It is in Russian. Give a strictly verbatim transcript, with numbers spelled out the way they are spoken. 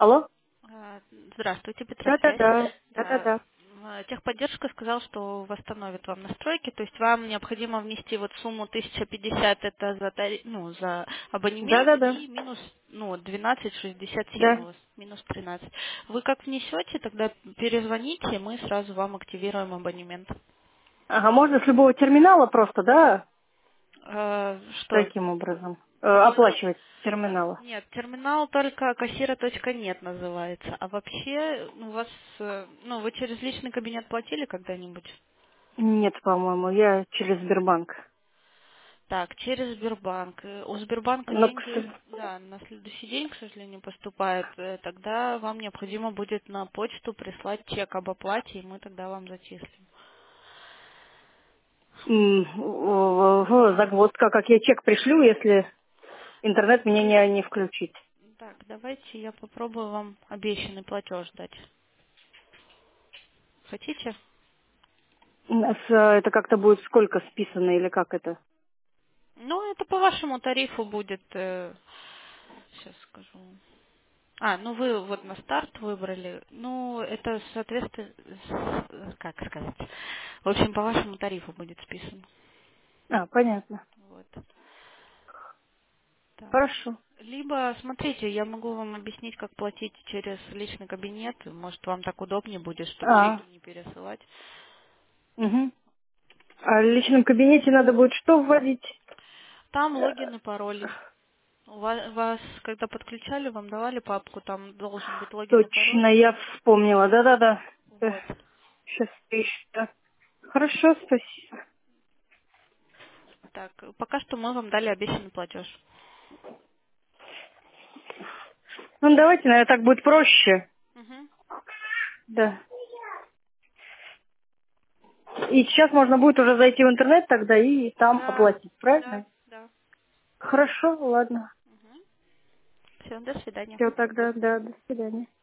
Алло? А, Здравствуйте, Петросвязь. Да-да-да. Да, Да-да-да. м, техподдержка сказала, что восстановит вам настройки, то есть вам необходимо внести вот сумму тысяча пятьдесят это за, тари- ну, за абонемент Да-да-да. и минус ну, двенадцать шестьдесят семь Да. у вас, минус тринадцать. Вы как внесете, тогда перезвоните, мы сразу вам активируем абонемент. Ага, можно с любого терминала просто, да? Э, Что? Таким образом. Э, Абон- оплачивать с терминала. Нет, терминал только кассира точка нет называется. А вообще, ну, у вас, э, ну, вы через личный кабинет платили когда-нибудь? Нет, по-моему, я через Сбербанк. Так, через Сбербанк. Э, У Сбербанка Но, к деньги, с- да, на следующий день, к сожалению, поступают. Э, Тогда вам необходимо будет на почту прислать чек об оплате, и мы тогда вам зачислим. м, в- в- загвоздка, как я чек пришлю, если интернет мне не, не включить. Так, давайте я попробую вам обещанный платеж дать. Хотите? М, с- Это как-то будет сколько списано или как это? Ну, это по вашему тарифу будет, сейчас скажу. А, ну вы вот на старт выбрали. Ну, это соответственно, с- как сказать. В общем, по вашему тарифу будет списан. А, понятно. Вот. Так. Хорошо. Либо, смотрите, я могу вам объяснить, как платить через личный кабинет. Может, вам так удобнее будет, чтобы А, чеки не пересылать. угу. А в личном кабинете надо будет что вводить? Там логин и пароль. У вас, вас, когда подключали, вам давали папку, там должен быть логин и пароль. Точно, я вспомнила. Да-да-да. Вот. Сейчас еще. Хорошо, спасибо. Так, пока что мы вам дали обещанный платеж. Ну, давайте, наверное, так будет проще. Мгм. Да. И сейчас можно будет уже зайти в интернет тогда и там Да, оплатить, да, правильно? да. Хорошо, ладно. Все, до свидания. Все, тогда, да, до свидания.